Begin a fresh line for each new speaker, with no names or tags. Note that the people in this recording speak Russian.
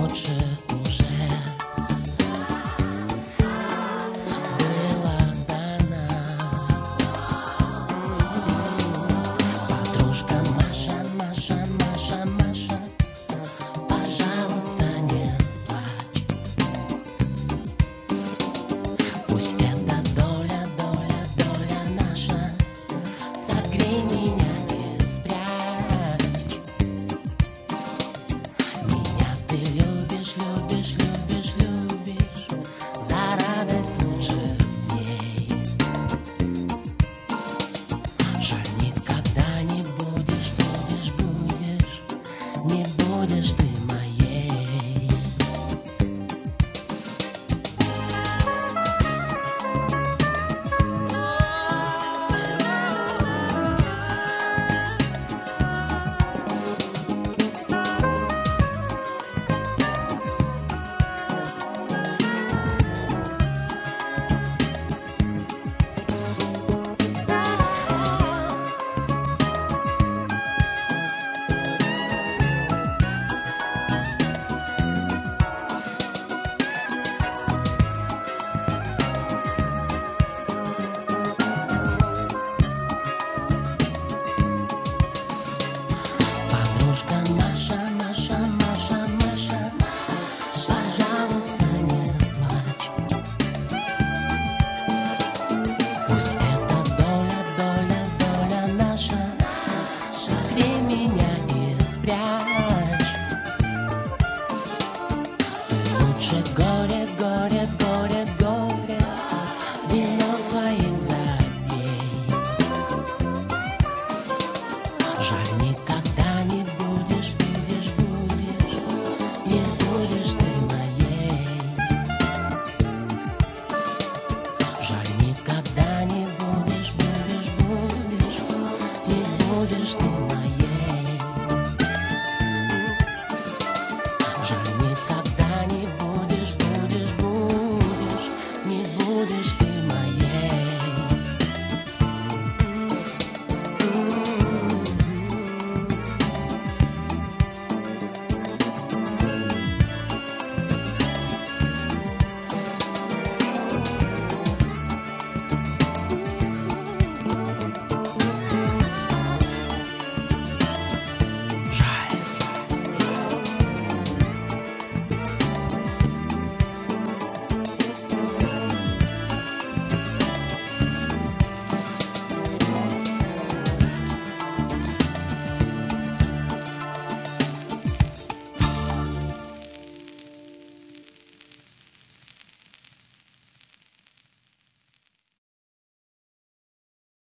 лучше уже было до нас. Подружка Маша, Маша, Маша, Маша, пожалуйста, не плачь. Пусть эта доля, доля, доля наша, согрей меня и спрячь. Меня ты любишь, любишь, любишь, любишь за радость лучших дней. Жаль, никогда не будешь, будешь, будешь, не будешь ты моей. Подружка Маша, Маша, Маша, Маша, пожалуйста, не плачь. Пусть эта доля, доля, доля наша, согрей меня и спрячь. Ты лучше